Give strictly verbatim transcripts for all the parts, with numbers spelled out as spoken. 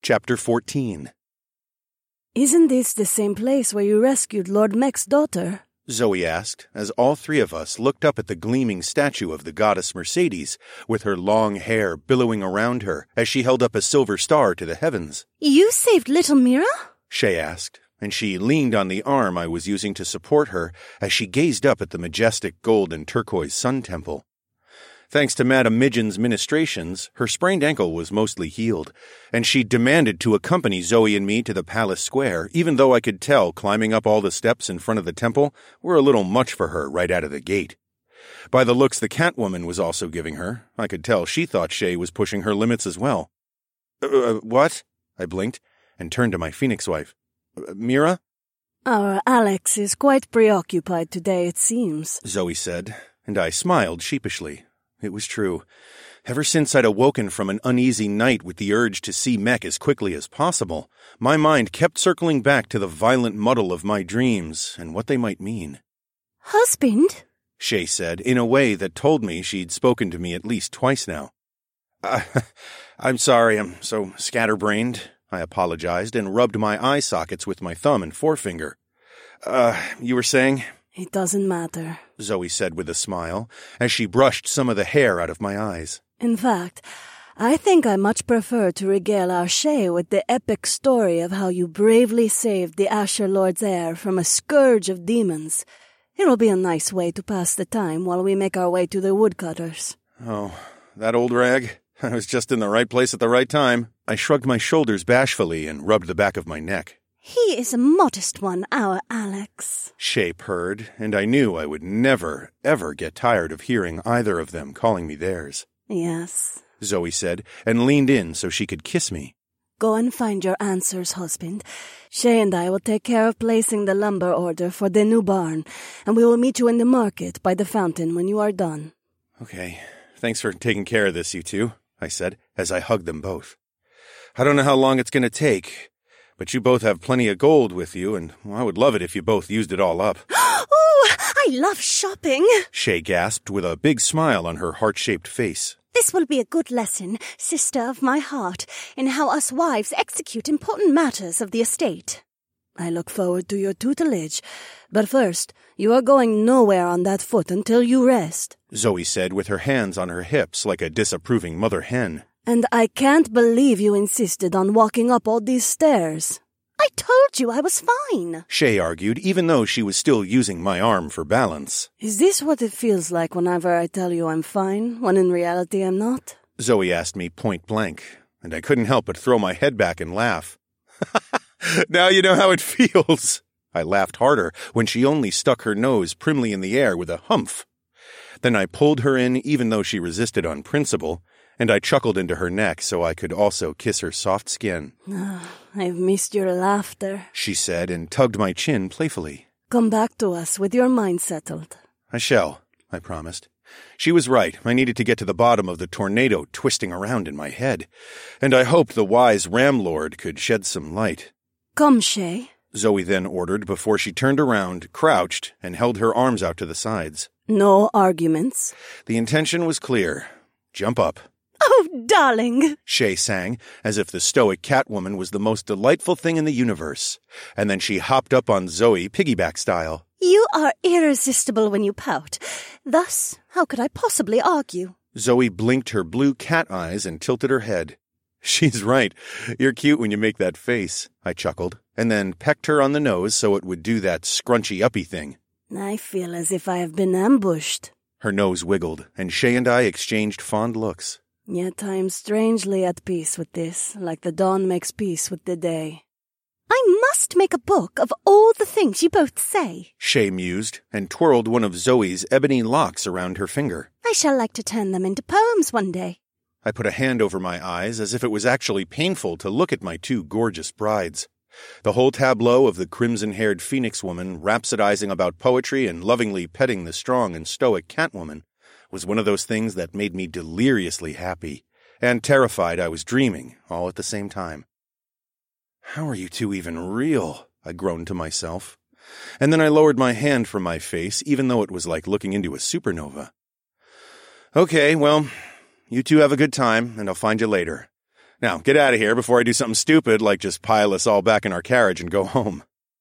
Chapter fourteen. Isn't this the same place where you rescued Lord Mech's daughter? Zoe asked, as all three of us looked up at the gleaming statue of the goddess Mercedes, with her long hair billowing around her as she held up a silver star to the heavens. You saved little Mira? Shay asked, and she leaned on the arm I was using to support her as she gazed up at the majestic gold and turquoise sun temple. Thanks to Madame Midgeon's ministrations, her sprained ankle was mostly healed, and she demanded to accompany Zoe and me to the palace square, even though I could tell climbing up all the steps in front of the temple were a little much for her right out of the gate. By the looks the Catwoman was also giving her, I could tell she thought Shay was pushing her limits as well. Uh, what? I blinked, and turned to my Phoenix wife. Uh, Mira? Our Alex is quite preoccupied today, it seems, Zoe said, and I smiled sheepishly. It was true. Ever since I'd awoken from an uneasy night with the urge to see Mech as quickly as possible, my mind kept circling back to the violent muddle of my dreams and what they might mean. Husband? Shay said, in a way that told me she'd spoken to me at least twice now. Uh, I'm sorry, I'm so scatterbrained, I apologized and rubbed my eye sockets with my thumb and forefinger. Uh, you were saying? It doesn't matter, Zoe said with a smile, as she brushed some of the hair out of my eyes. In fact, I think I much prefer to regale our Shay with the epic story of how you bravely saved the Asher Lord's heir from a scourge of demons. It'll be a nice way to pass the time while we make our way to the woodcutters. Oh, that old rag? I was just in the right place at the right time. I shrugged my shoulders bashfully and rubbed the back of my neck. He is a modest one, our Alex, Shay purred, and I knew I would never, ever get tired of hearing either of them calling me theirs. Yes, Zoe said, and leaned in so she could kiss me. Go and find your answers, husband. Shay and I will take care of placing the lumber order for the new barn, and we will meet you in the market by the fountain when you are done. Okay, thanks for taking care of this, you two, I said, as I hugged them both. I don't know how long it's going to take, but you both have plenty of gold with you, and well, I would love it if you both used it all up. Oh, I love shopping, Shay gasped with a big smile on her heart-shaped face. This will be a good lesson, sister of my heart, in how us wives execute important matters of the estate. I look forward to your tutelage, but first, you are going nowhere on that foot until you rest, Zoe said with her hands on her hips like a disapproving mother hen. And I can't believe you insisted on walking up all these stairs. I told you I was fine, Shay argued, even though she was still using my arm for balance. Is this what it feels like whenever I tell you I'm fine, when in reality I'm not? Zoe asked me point blank, and I couldn't help but throw my head back and laugh. Now you know how it feels. I laughed harder when she only stuck her nose primly in the air with a humph. Then I pulled her in even though she resisted on principle, and I chuckled into her neck so I could also kiss her soft skin. Oh, I've missed your laughter, she said, and tugged my chin playfully. Come back to us with your mind settled. I shall, I promised. She was right. I needed to get to the bottom of the tornado twisting around in my head, and I hoped the wise Ram Lord could shed some light. Come, Shay, Zoe then ordered before she turned around, crouched, and held her arms out to the sides. No arguments. The intention was clear. Jump up. Oh, darling, Shay sang, as if the stoic Catwoman was the most delightful thing in the universe. And then she hopped up on Zoe piggyback style. You are irresistible when you pout. Thus, how could I possibly argue? Zoe blinked her blue cat eyes and tilted her head. She's right. You're cute when you make that face, I chuckled, and then pecked her on the nose so it would do that scrunchy-uppy thing. I feel as if I have been ambushed. Her nose wiggled, and Shay and I exchanged fond looks. Yet I am strangely at peace with this, like the dawn makes peace with the day. I must make a book of all the things you both say, Shay mused, and twirled one of Zoe's ebony locks around her finger. I shall like to turn them into poems one day. I put a hand over my eyes as if it was actually painful to look at my two gorgeous brides. The whole tableau of the crimson-haired Phoenix woman rhapsodizing about poetry and lovingly petting the strong and stoic Catwoman was one of those things that made me deliriously happy, and terrified I was dreaming all at the same time. How are you two even real? I groaned to myself. And then I lowered my hand from my face, even though it was like looking into a supernova. Okay, well, you two have a good time, and I'll find you later. Now, get out of here before I do something stupid like just pile us all back in our carriage and go home."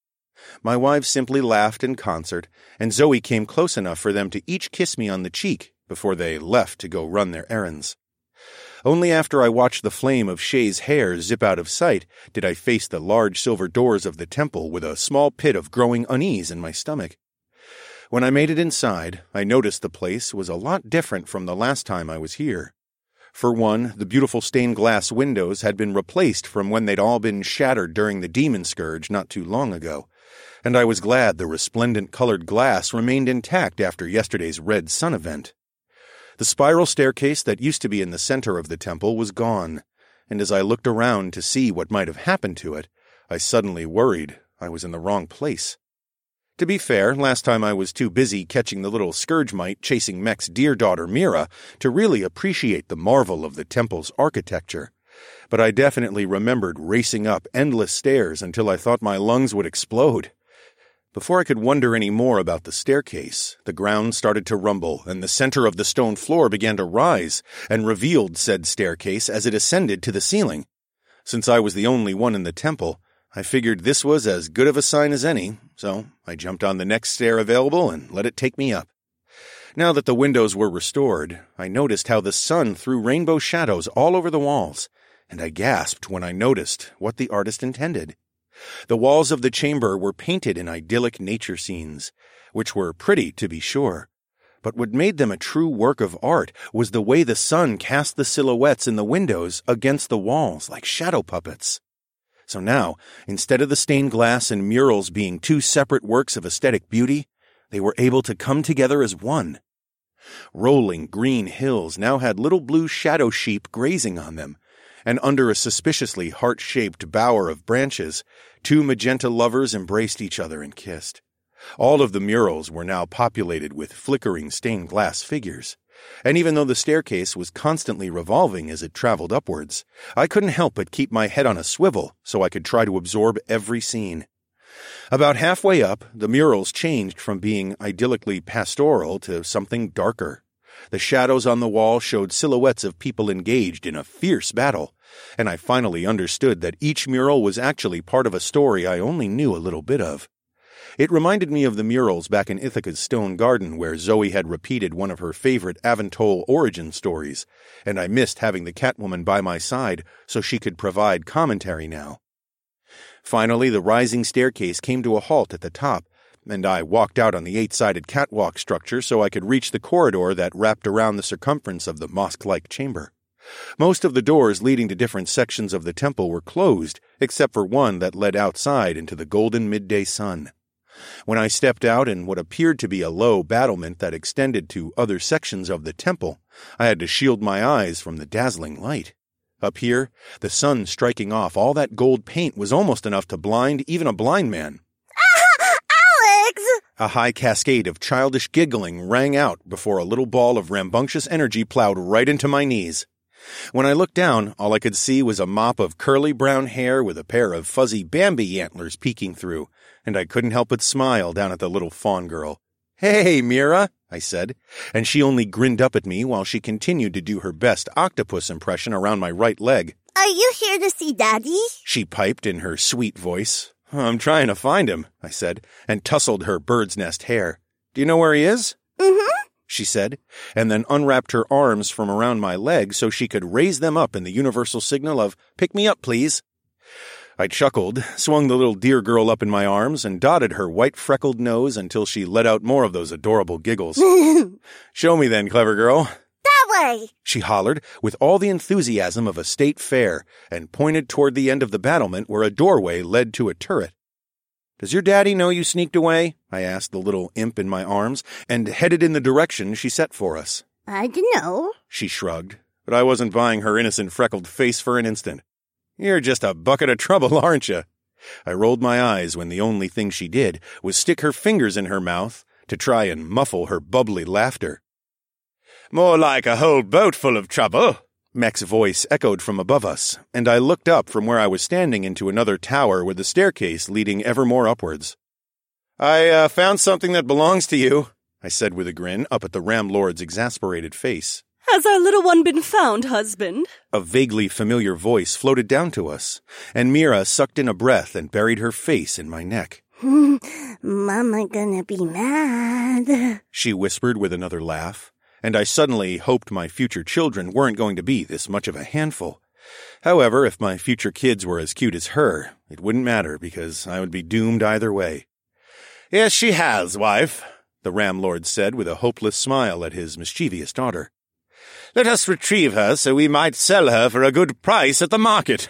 My wives simply laughed in concert, and Zoe came close enough for them to each kiss me on the cheek before they left to go run their errands. Only after I watched the flame of Shay's hair zip out of sight did I face the large silver doors of the temple with a small pit of growing unease in my stomach. When I made it inside, I noticed the place was a lot different from the last time I was here. For one, the beautiful stained glass windows had been replaced from when they'd all been shattered during the demon scourge not too long ago, and I was glad the resplendent colored glass remained intact after yesterday's Red Sun event. The spiral staircase that used to be in the center of the temple was gone, and as I looked around to see what might have happened to it, I suddenly worried I was in the wrong place. To be fair, last time I was too busy catching the little scourge mite chasing Mech's dear daughter Mira to really appreciate the marvel of the temple's architecture, but I definitely remembered racing up endless stairs until I thought my lungs would explode. Before I could wonder any more about the staircase, the ground started to rumble and the center of the stone floor began to rise and revealed said staircase as it ascended to the ceiling. Since I was the only one in the temple, I figured this was as good of a sign as any, so I jumped on the next stair available and let it take me up. Now that the windows were restored, I noticed how the sun threw rainbow shadows all over the walls, and I gasped when I noticed what the artist intended. The walls of the chamber were painted in idyllic nature scenes, which were pretty to be sure. But what made them a true work of art was the way the sun cast the silhouettes in the windows against the walls like shadow puppets. So now, instead of the stained glass and murals being two separate works of aesthetic beauty, they were able to come together as one. Rolling green hills now had little blue shadow sheep grazing on them, and under a suspiciously heart-shaped bower of branches, two magenta lovers embraced each other and kissed. All of the murals were now populated with flickering stained glass figures, and even though the staircase was constantly revolving as it traveled upwards, I couldn't help but keep my head on a swivel so I could try to absorb every scene. About halfway up, the murals changed from being idyllically pastoral to something darker. The shadows on the wall showed silhouettes of people engaged in a fierce battle, and I finally understood that each mural was actually part of a story I only knew a little bit of. It reminded me of the murals back in Ithaca's Stone Garden where Zoe had repeated one of her favorite Aventole origin stories, and I missed having the Catwoman by my side so she could provide commentary now. Finally, the rising staircase came to a halt at the top, and I walked out on the eight-sided catwalk structure so I could reach the corridor that wrapped around the circumference of the mosque-like chamber. Most of the doors leading to different sections of the temple were closed, except for one that led outside into the golden midday sun. When I stepped out in what appeared to be a low battlement that extended to other sections of the temple, I had to shield my eyes from the dazzling light. Up here, the sun striking off all that gold paint was almost enough to blind even a blind man. Alex! A high cascade of childish giggling rang out before a little ball of rambunctious energy plowed right into my knees. When I looked down, all I could see was a mop of curly brown hair with a pair of fuzzy Bambi antlers peeking through, and I couldn't help but smile down at the little fawn girl. "Hey, Mira," I said, and she only grinned up at me while she continued to do her best octopus impression around my right leg. Are you here to see Daddy? She piped in her sweet voice. "I'm trying to find him," I said, and tousled her bird's nest hair. "Do you know where he is?" Mm-hmm. She said, and then unwrapped her arms from around my legs so she could raise them up in the universal signal of, "Pick me up, please." I chuckled, swung the little deer girl up in my arms, and dotted her white freckled nose until she let out more of those adorable giggles. "Show me then, clever girl." That way! She hollered with all the enthusiasm of a state fair and pointed toward the end of the battlement where a doorway led to a turret. "Does your daddy know you sneaked away?" I asked the little imp in my arms, and headed in the direction she set for us. I don't know. She shrugged, but I wasn't buying her innocent freckled face for an instant. "You're just a bucket of trouble, aren't you?" I rolled my eyes when the only thing she did was stick her fingers in her mouth to try and muffle her bubbly laughter. "More like a whole boat full of trouble," Mech's voice echoed from above us, and I looked up from where I was standing into another tower with the staircase leading ever more upwards. I uh, found something that belongs to you," I said with a grin up at the Ram Lord's exasperated face. Has our little one been found, husband? A vaguely familiar voice floated down to us, and Mira sucked in a breath and buried her face in my neck. Mama gonna be mad, she whispered with another laugh, and I suddenly hoped my future children weren't going to be this much of a handful. However, if my future kids were as cute as her, it wouldn't matter because I would be doomed either way. Yes, she has, wife, the Ram Lord said with a hopeless smile at his mischievous daughter. Let us retrieve her so we might sell her for a good price at the market.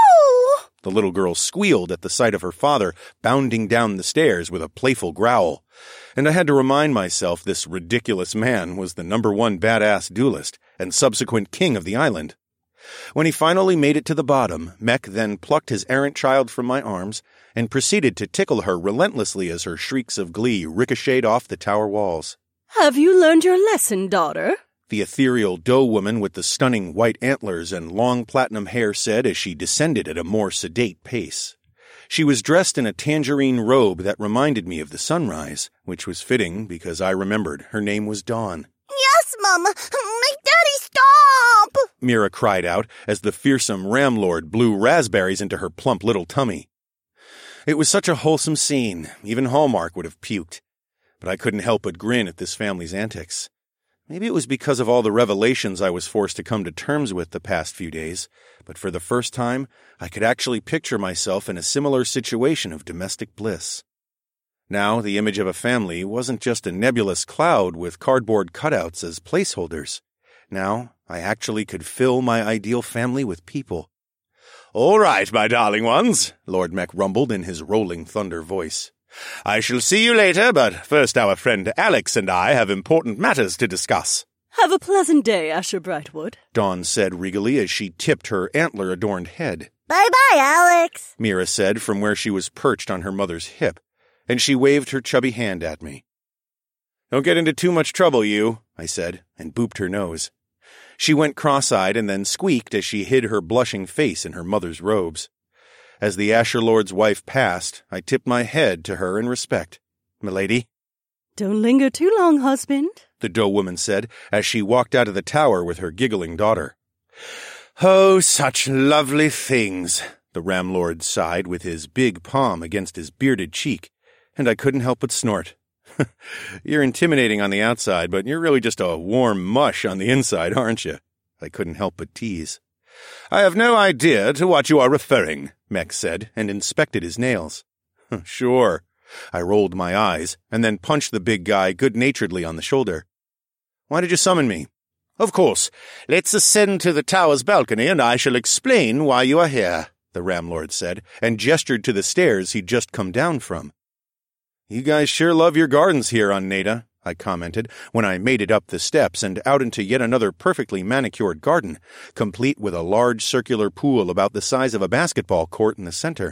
No! The little girl squealed at the sight of her father bounding down the stairs with a playful growl, and I had to remind myself this ridiculous man was the number one badass duelist and subsequent king of the island. When he finally made it to the bottom, Mech then plucked his errant child from my arms and proceeded to tickle her relentlessly as her shrieks of glee ricocheted off the tower walls. Have you learned your lesson, daughter? The ethereal doe woman with the stunning white antlers and long platinum hair said as she descended at a more sedate pace. She was dressed in a tangerine robe that reminded me of the sunrise, which was fitting because I remembered her name was Dawn. Yes, Mama! Make Daddy stop! Mira cried out as the fearsome Ram Lord blew raspberries into her plump little tummy. It was such a wholesome scene, even Hallmark would have puked. But I couldn't help but grin at this family's antics. Maybe it was because of all the revelations I was forced to come to terms with the past few days, but for the first time, I could actually picture myself in a similar situation of domestic bliss. Now, the image of a family wasn't just a nebulous cloud with cardboard cutouts as placeholders. Now, I actually could fill my ideal family with people. All right, my darling ones, Lord Mech rumbled in his rolling thunder voice. I shall see you later, but first our friend Alex and I have important matters to discuss. Have a pleasant day, Asher Brightwood, Dawn said regally as she tipped her antler-adorned head. Bye-bye, Alex, Mira said from where she was perched on her mother's hip, and she waved her chubby hand at me. Don't get into too much trouble, you, I said, and booped her nose. She went cross-eyed and then squeaked as she hid her blushing face in her mother's robes. As the Asher Lord's wife passed, I tipped my head to her in respect. Milady? Don't linger too long, husband, the doe woman said as she walked out of the tower with her giggling daughter. Oh, such lovely things, the Ram Lord sighed with his big palm against his bearded cheek, and I couldn't help but snort. You're intimidating on the outside, but you're really just a warm mush on the inside, aren't you? I couldn't help but tease. I have no idea to what you are referring, Mech said, and inspected his nails. Sure. I rolled my eyes, and then punched the big guy good-naturedly on the shoulder. Why did you summon me? Of course. Let's ascend to the tower's balcony, and I shall explain why you are here, the Ram Lord said, and gestured to the stairs he'd just come down from. You guys sure love your gardens here on Neda, I commented, when I made it up the steps and out into yet another perfectly manicured garden, complete with a large circular pool about the size of a basketball court in the center.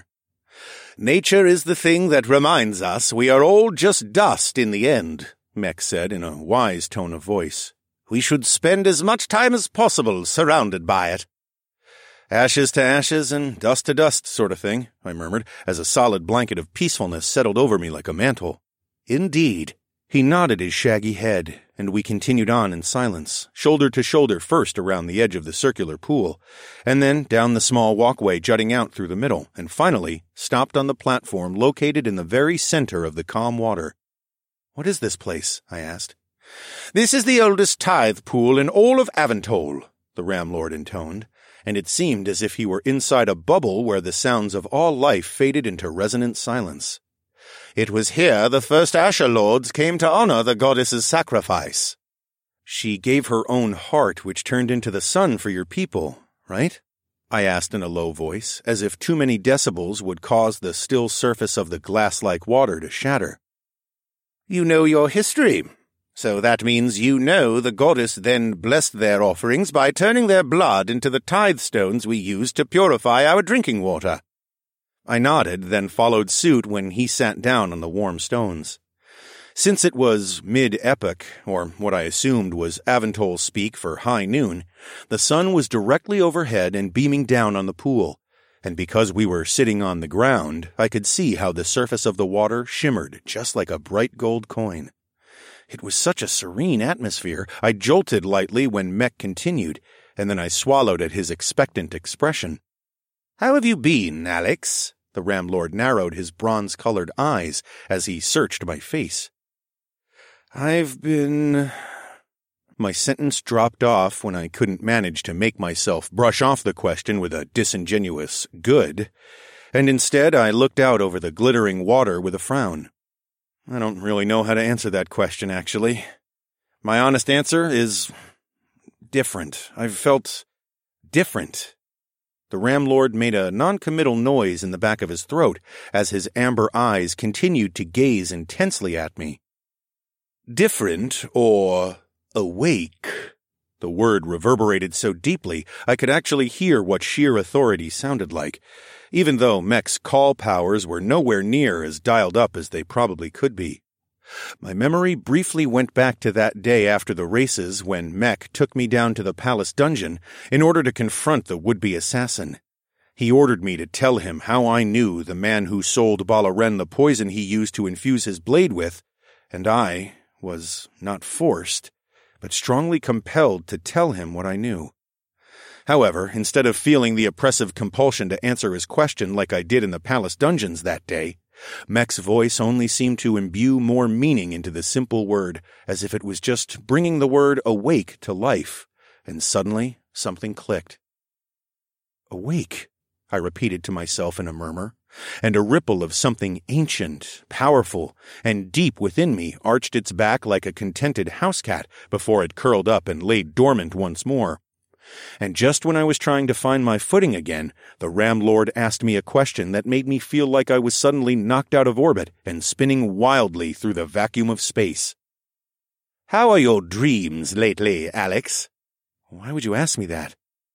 Nature is the thing that reminds us we are all just dust in the end, Mech said in a wise tone of voice. We should spend as much time as possible surrounded by it. Ashes to ashes and dust to dust sort of thing, I murmured, as a solid blanket of peacefulness settled over me like a mantle. Indeed. He nodded his shaggy head, and we continued on in silence, shoulder to shoulder first around the edge of the circular pool, and then down the small walkway jutting out through the middle, and finally stopped on the platform located in the very center of the calm water. What is this place? I asked. This is the oldest tithe pool in all of Aventol, the Ram Lord intoned, and it seemed as if he were inside a bubble where the sounds of all life faded into resonant silence. It was here the first Asher Lords came to honor the goddess's sacrifice. She gave her own heart, which turned into the sun for your people, right? I asked in a low voice, as if too many decibels would cause the still surface of the glass-like water to shatter. You know your history, so that means you know the goddess then blessed their offerings by turning their blood into the tithe stones we use to purify our drinking water. I nodded, then followed suit when he sat down on the warm stones. Since it was mid-epoch, or what I assumed was Aventol speak for high noon, the sun was directly overhead and beaming down on the pool, and because we were sitting on the ground, I could see how the surface of the water shimmered just like a bright gold coin. It was such a serene atmosphere, I jolted lightly when Mech continued, and then I swallowed at his expectant expression. "How have you been, Alex?" The Ramlord narrowed his bronze-colored eyes as he searched my face. "I've been—" My sentence dropped off when I couldn't manage to make myself brush off the question with a disingenuous good, and instead I looked out over the glittering water with a frown. I don't really know how to answer that question, actually. My honest answer is different. I've felt different. The Ramlord made a non-committal noise in the back of his throat as his amber eyes continued to gaze intensely at me. Different or awake? The word reverberated so deeply I could actually hear what sheer authority sounded like, even though Mech's call powers were nowhere near as dialed up as they probably could be. My memory briefly went back to that day after the races when Mech took me down to the palace dungeon in order to confront the would-be assassin. He ordered me to tell him how I knew the man who sold Balaren the poison he used to infuse his blade with, and I was not forced, but strongly compelled to tell him what I knew. However, instead of feeling the oppressive compulsion to answer his question like I did in the palace dungeons that day, Mech's voice only seemed to imbue more meaning into the simple word, as if it was just bringing the word awake to life, and suddenly something clicked. Awake, I repeated to myself in a murmur, and a ripple of something ancient, powerful, and deep within me arched its back like a contented house cat before it curled up and laid dormant once more. And just when I was trying to find my footing again, the Ramlord asked me a question that made me feel like I was suddenly knocked out of orbit and spinning wildly through the vacuum of space. "How are your dreams lately, Alex?" Why would you ask me that?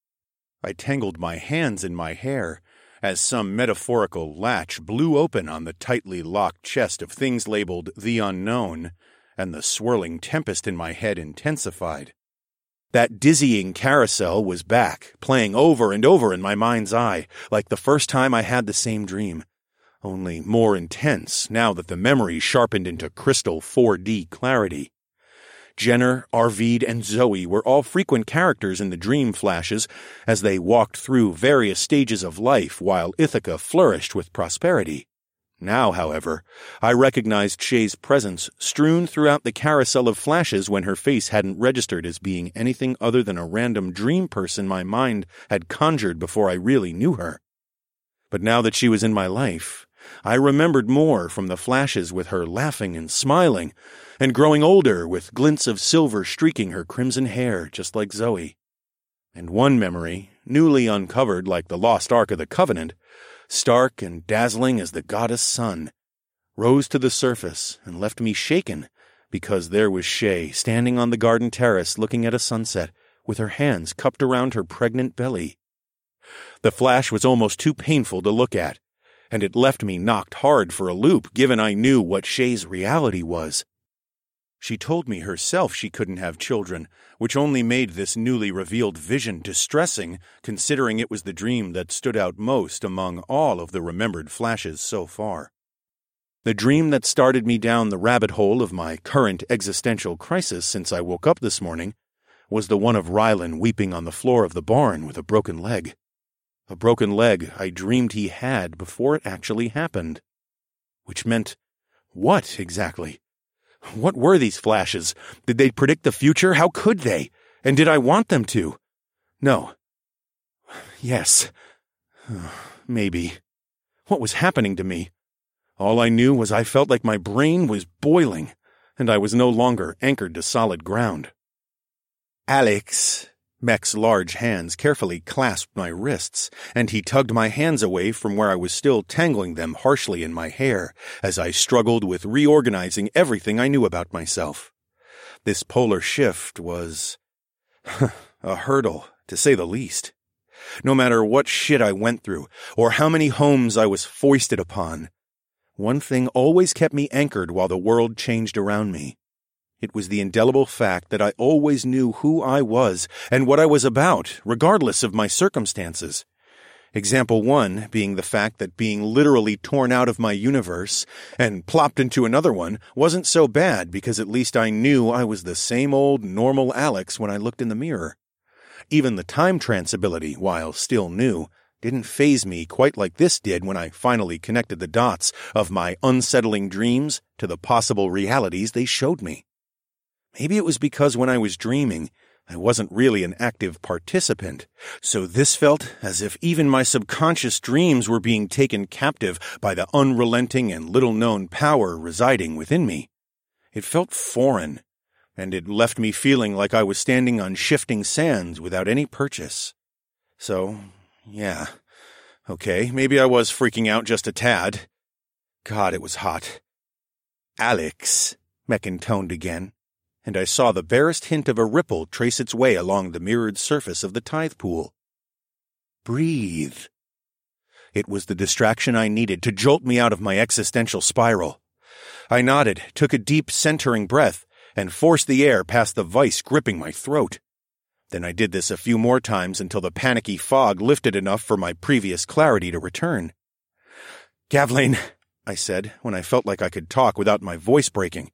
I tangled my hands in my hair as some metaphorical latch blew open on the tightly locked chest of things labeled The Unknown, and the swirling tempest in my head intensified. That dizzying carousel was back, playing over and over in my mind's eye, like the first time I had the same dream, only more intense now that the memory sharpened into crystal four D clarity. Jenner, Arvid, and Zoe were all frequent characters in the dream flashes as they walked through various stages of life while Ithaca flourished with prosperity. Now, however, I recognized Shay's presence strewn throughout the carousel of flashes when her face hadn't registered as being anything other than a random dream person my mind had conjured before I really knew her. But now that she was in my life, I remembered more from the flashes with her laughing and smiling, and growing older with glints of silver streaking her crimson hair just like Zoe. And one memory, newly uncovered like the lost Ark of the Covenant, stark and dazzling as the goddess sun, rose to the surface and left me shaken because there was Shay standing on the garden terrace looking at a sunset with her hands cupped around her pregnant belly. The flash was almost too painful to look at, and it left me knocked hard for a loop given I knew what Shay's reality was. She told me herself she couldn't have children, which only made this newly revealed vision distressing, considering it was the dream that stood out most among all of the remembered flashes so far. The dream that started me down the rabbit hole of my current existential crisis since I woke up this morning was the one of Rylan weeping on the floor of the barn with a broken leg. A broken leg I dreamed he had before it actually happened. Which meant what, exactly? What were these flashes? Did they predict the future? How could they? And did I want them to? No. Yes. Maybe. What was happening to me? All I knew was I felt like my brain was boiling, and I was no longer anchored to solid ground. Alex. Mech's large hands carefully clasped my wrists, and he tugged my hands away from where I was still tangling them harshly in my hair as I struggled with reorganizing everything I knew about myself. This polar shift was a hurdle, to say the least. No matter what shit I went through, or how many homes I was foisted upon, one thing always kept me anchored while the world changed around me. It was the indelible fact that I always knew who I was and what I was about, regardless of my circumstances. Example one being the fact that being literally torn out of my universe and plopped into another one wasn't so bad because at least I knew I was the same old normal Alex when I looked in the mirror. Even the time trance ability, while still new, didn't faze me quite like this did when I finally connected the dots of my unsettling dreams to the possible realities they showed me. Maybe it was because when I was dreaming, I wasn't really an active participant, so this felt as if even my subconscious dreams were being taken captive by the unrelenting and little-known power residing within me. It felt foreign, and it left me feeling like I was standing on shifting sands without any purchase. So, yeah, okay, maybe I was freaking out just a tad. God, it was hot. "Alex," Mek intoned again, and I saw the barest hint of a ripple trace its way along the mirrored surface of the tithe pool. "Breathe." It was the distraction I needed to jolt me out of my existential spiral. I nodded, took a deep, centering breath, and forced the air past the vice gripping my throat. Then I did this a few more times until the panicky fog lifted enough for my previous clarity to return. "Gavlain," I said, when I felt like I could talk without my voice breaking.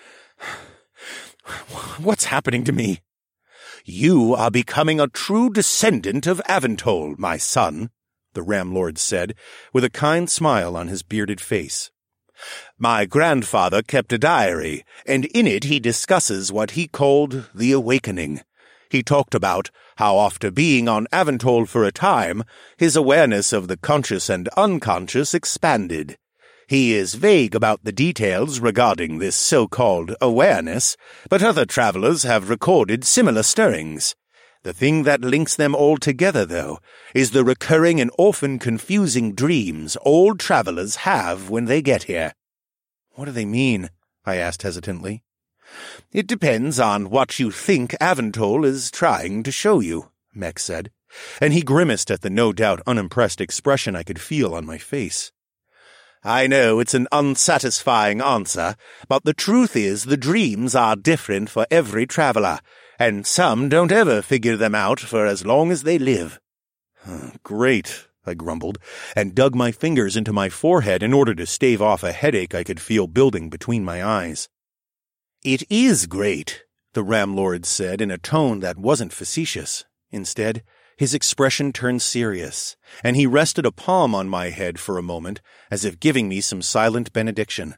"What's happening to me?" "You are becoming a true descendant of Aventol, my son," the Ram Lord said, with a kind smile on his bearded face. "My grandfather kept a diary, and in it he discusses what he called the awakening. He talked about how after being on Aventol for a time, his awareness of the conscious and unconscious expanded. He is vague about the details regarding this so-called awareness, but other travelers have recorded similar stirrings. The thing that links them all together, though, is the recurring and often confusing dreams all travelers have when they get here." "What do they mean?" I asked hesitantly. "It depends on what you think Aventol is trying to show you," Mek said, and he grimaced at the no doubt unimpressed expression I could feel on my face. "I know it's an unsatisfying answer, but the truth is the dreams are different for every traveler, and some don't ever figure them out for as long as they live." "Great," I grumbled, and dug my fingers into my forehead in order to stave off a headache I could feel building between my eyes. "It is great," the Ram Lord said in a tone that wasn't facetious. Instead, his expression turned serious, and he rested a palm on my head for a moment, as if giving me some silent benediction.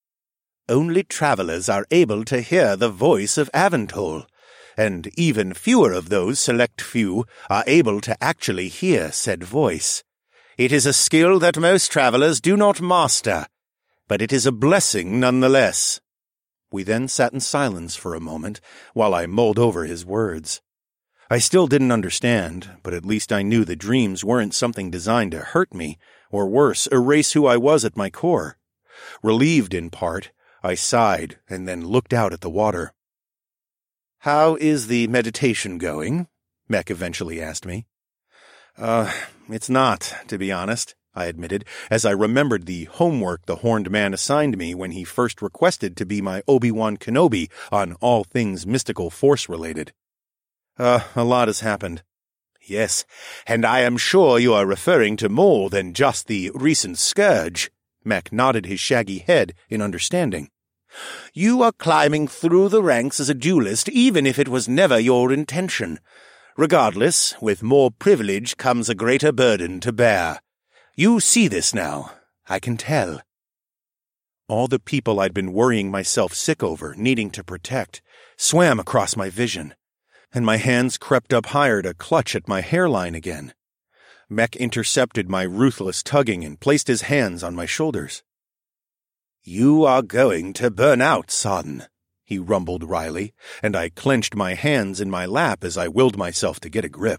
"Only travelers are able to hear the voice of Aventol, and even fewer of those select few are able to actually hear said voice. It is a skill that most travelers do not master, but it is a blessing nonetheless." We then sat in silence for a moment while I mulled over his words. I still didn't understand, but at least I knew the dreams weren't something designed to hurt me, or worse, erase who I was at my core. Relieved in part, I sighed and then looked out at the water. "How is the meditation going?" Mek eventually asked me. Uh, it's not, to be honest," I admitted, as I remembered the homework the Horned Man assigned me when he first requested to be my Obi-Wan Kenobi on all things mystical force-related. Uh, a lot has happened." "Yes, and I am sure you are referring to more than just the recent scourge." Mek nodded his shaggy head in understanding. "You are climbing through the ranks as a duelist even if it was never your intention. Regardless, with more privilege comes a greater burden to bear. You see this now, I can tell." All the people I'd been worrying myself sick over, needing to protect, swam across my vision, and my hands crept up higher to clutch at my hairline again. Mek intercepted my ruthless tugging and placed his hands on my shoulders. "You are going to burn out, son," he rumbled wryly, and I clenched my hands in my lap as I willed myself to get a grip.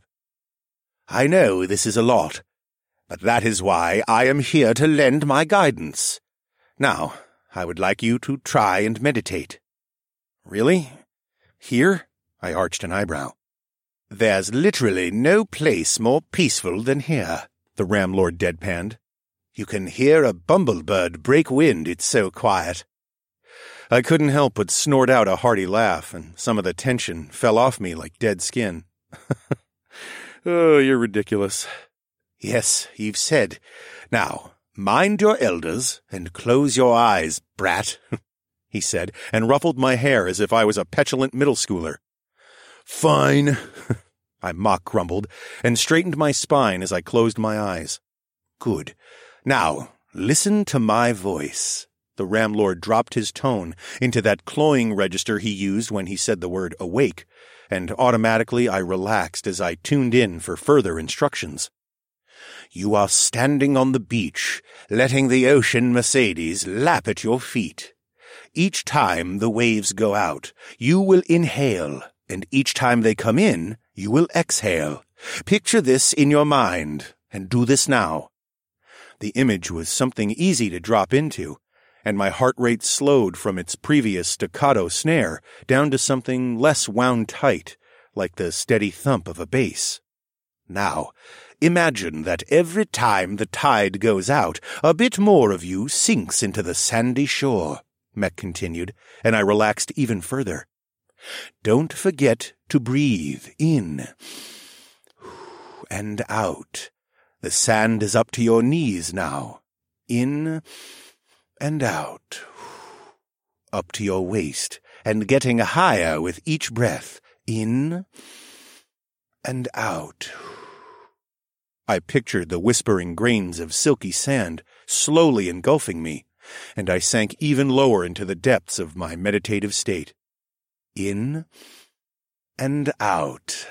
"I know this is a lot, but that is why I am here to lend my guidance. Now, I would like you to try and meditate." "Really? Here?" I arched an eyebrow. "There's literally no place more peaceful than here," the Ram Lord deadpanned. "You can hear a bumblebird break wind, it's so quiet." I couldn't help but snort out a hearty laugh, and some of the tension fell off me like dead skin. "Oh, you're ridiculous." Yes, you've said. Now, mind your elders and close your eyes, brat, he said, and ruffled my hair as if I was a petulant middle schooler. Fine, I mock grumbled, and straightened my spine as I closed my eyes. Good. Now, listen to my voice. The Ramlord dropped his tone into that cloying register he used when he said the word awake, and automatically I relaxed as I tuned in for further instructions. You are standing on the beach, letting the ocean Mercedes lap at your feet. Each time the waves go out, you will inhale, and each time they come in, you will exhale. Picture this in your mind, and do this now. The image was something easy to drop into, and my heart rate slowed from its previous staccato snare down to something less wound tight, like the steady thump of a bass. Now, imagine that every time the tide goes out, a bit more of you sinks into the sandy shore, Mech continued, and I relaxed even further. Don't forget to breathe in and out. The sand is up to your knees now. In and out. Up to your waist, and getting higher with each breath. In and out. I pictured the whispering grains of silky sand slowly engulfing me, and I sank even lower into the depths of my meditative state. In and out.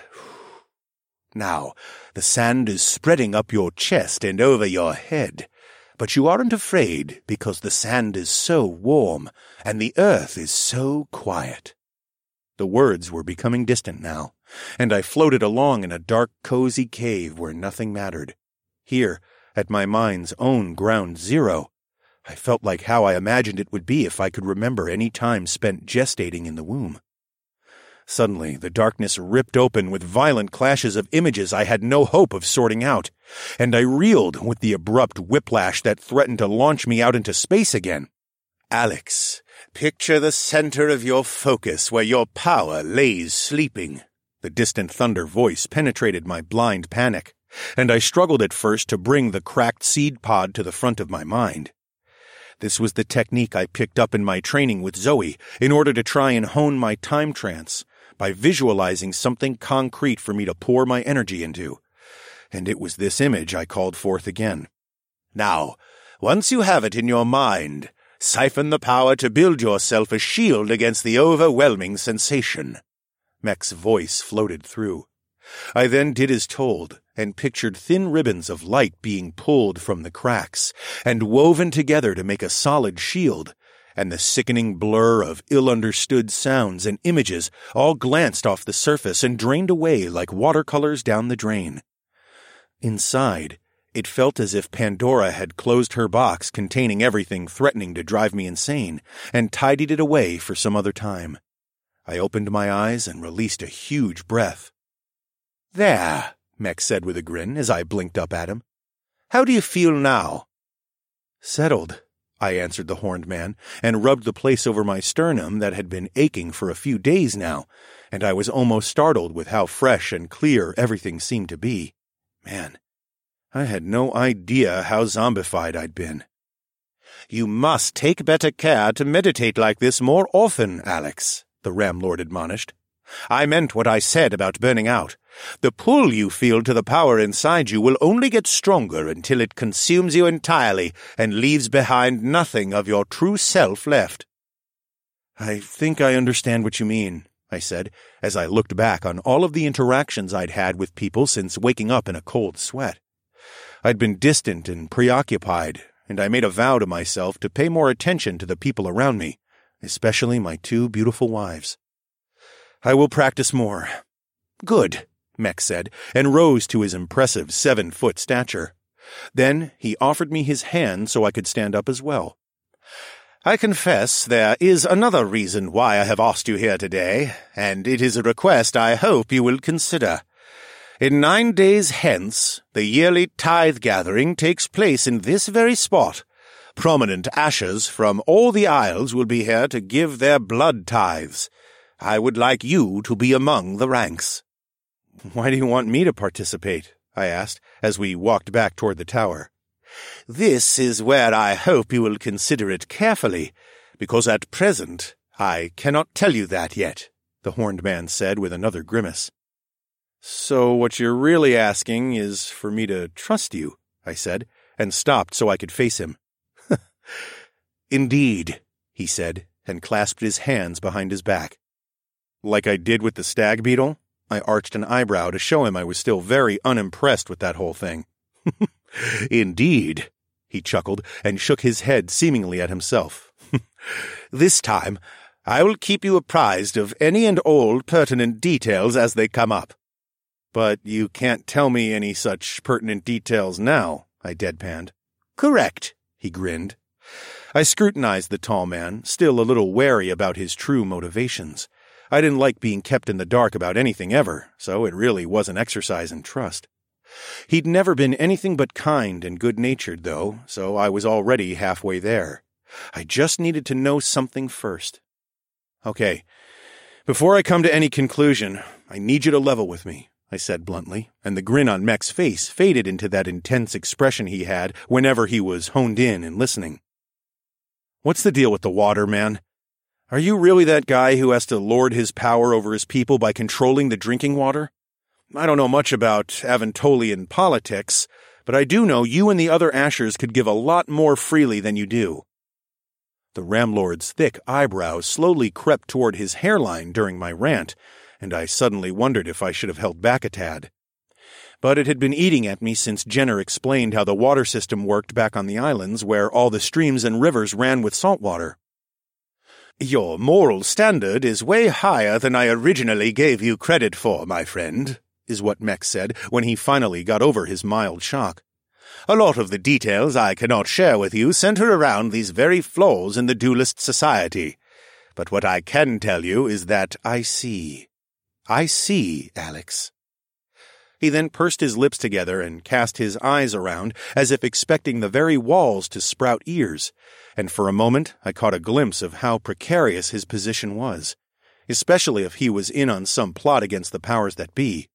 Now, the sand is spreading up your chest and over your head, but you aren't afraid because the sand is so warm and the earth is so quiet. The words were becoming distant now, and I floated along in a dark, cozy cave where nothing mattered. Here, at my mind's own ground zero, I felt like how I imagined it would be if I could remember any time spent gestating in the womb. Suddenly, the darkness ripped open with violent clashes of images I had no hope of sorting out, and I reeled with the abrupt whiplash that threatened to launch me out into space again. Alex, picture the center of your focus where your power lays sleeping. The distant thunder voice penetrated my blind panic, and I struggled at first to bring the cracked seed pod to the front of my mind. This was the technique I picked up in my training with Zoe in order to try and hone my time trance, by visualizing something concrete for me to pour my energy into. And it was this image I called forth again. Now, once you have it in your mind, siphon the power to build yourself a shield against the overwhelming sensation. Mech's voice floated through. I then did as told, and pictured thin ribbons of light being pulled from the cracks, and woven together to make a solid shield, and the sickening blur of ill-understood sounds and images all glanced off the surface and drained away like watercolors down the drain. Inside, it felt as if Pandora had closed her box containing everything threatening to drive me insane and tidied it away for some other time. I opened my eyes and released a huge breath. There, Mech said with a grin as I blinked up at him. How do you feel now? Settled, I answered the horned man, and rubbed the place over my sternum that had been aching for a few days now, and I was almost startled with how fresh and clear everything seemed to be. Man, I had no idea how zombified I'd been. You must take better care to meditate like this more often, Alex, the Ramlord admonished. I meant what I said about burning out. The pull you feel to the power inside you will only get stronger until it consumes you entirely and leaves behind nothing of your true self left. I think I understand what you mean, I said, as I looked back on all of the interactions I'd had with people since waking up in a cold sweat. I'd been distant and preoccupied, and I made a vow to myself to pay more attention to the people around me, especially my two beautiful wives. I will practice more. Good, Mech said, and rose to his impressive seven-foot stature. Then he offered me his hand so I could stand up as well. I confess there is another reason why I have asked you here today, and it is a request I hope you will consider. In nine days hence, the yearly tithe gathering takes place in this very spot. Prominent ashers from all the isles will be here to give their blood tithes. I would like you to be among the ranks. Why do you want me to participate? I asked, as we walked back toward the tower. This is where I hope you will consider it carefully, because at present I cannot tell you that yet, the horned man said with another grimace. So what you're really asking is for me to trust you, I said, and stopped so I could face him. Indeed, he said, and clasped his hands behind his back. Like I did with the stag beetle, I arched an eyebrow to show him I was still very unimpressed with that whole thing. Indeed, he chuckled and shook his head seemingly at himself. This time, I will keep you apprised of any and all pertinent details as they come up. But you can't tell me any such pertinent details now, I deadpanned. Correct, he grinned. I scrutinized the tall man, still a little wary about his true motivations. I didn't like being kept in the dark about anything ever, so it really was an exercise in trust. He'd never been anything but kind and good-natured, though, so I was already halfway there. I just needed to know something first. Okay, before I come to any conclusion, I need you to level with me, I said bluntly, and the grin on Mech's face faded into that intense expression he had whenever he was honed in and listening. What's the deal with the water, man? Are you really that guy who has to lord his power over his people by controlling the drinking water? I don't know much about Aventolian politics, but I do know you and the other Ashers could give a lot more freely than you do. The Ramlord's thick eyebrows slowly crept toward his hairline during my rant, and I suddenly wondered if I should have held back a tad. But it had been eating at me since Jenner explained how the water system worked back on the islands where all the streams and rivers ran with salt water. Your moral standard is way higher than I originally gave you credit for, my friend, is what Mech said when he finally got over his mild shock. A lot of the details I cannot share with you center around these very flaws in the duelist society. But what I can tell you is that I see. I see, Alex. He then pursed his lips together and cast his eyes around as if expecting the very walls to sprout ears, and for a moment I caught a glimpse of how precarious his position was, especially if he was in on some plot against the powers that be.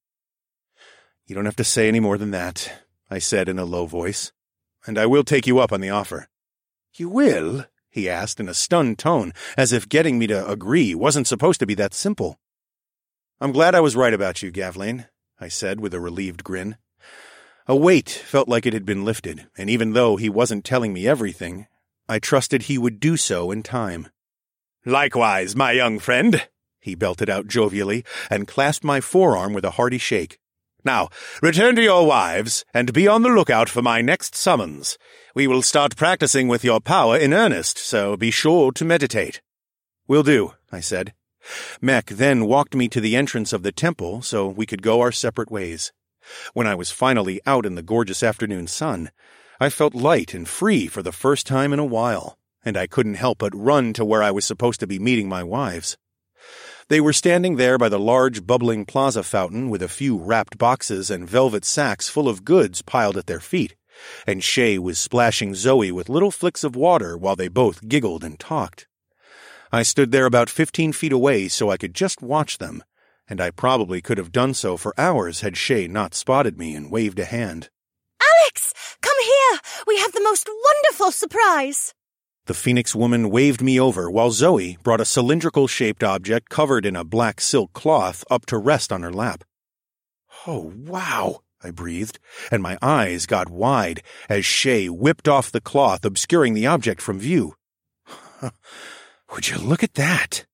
You don't have to say any more than that, I said in a low voice, and I will take you up on the offer. You will? He asked in a stunned tone, as if getting me to agree wasn't supposed to be that simple. I'm glad I was right about you, Gavlain, I said with a relieved grin. A weight felt like it had been lifted, and even though he wasn't telling me everything, I trusted he would do so in time. Likewise, my young friend, he belted out jovially, and clasped my forearm with a hearty shake. Now, return to your wives, and be on the lookout for my next summons. We will start practicing with your power in earnest, so be sure to meditate. Will do, I said. Mech then walked me to the entrance of the temple so we could go our separate ways. When I was finally out in the gorgeous afternoon sun, I felt light and free for the first time in a while, and I couldn't help but run to where I was supposed to be meeting my wives. They were standing there by the large bubbling plaza fountain with a few wrapped boxes and velvet sacks full of goods piled at their feet, and Shay was splashing Zoe with little flicks of water while they both giggled and talked. I stood there about fifteen feet away so I could just watch them, and I probably could have done so for hours had Shay not spotted me and waved a hand. Alex, come here! We have the most wonderful surprise! The Phoenix woman waved me over while Zoe brought a cylindrical-shaped object covered in a black silk cloth up to rest on her lap. Oh, wow, I breathed, and my eyes got wide as Shay whipped off the cloth obscuring the object from view. Would you look at that?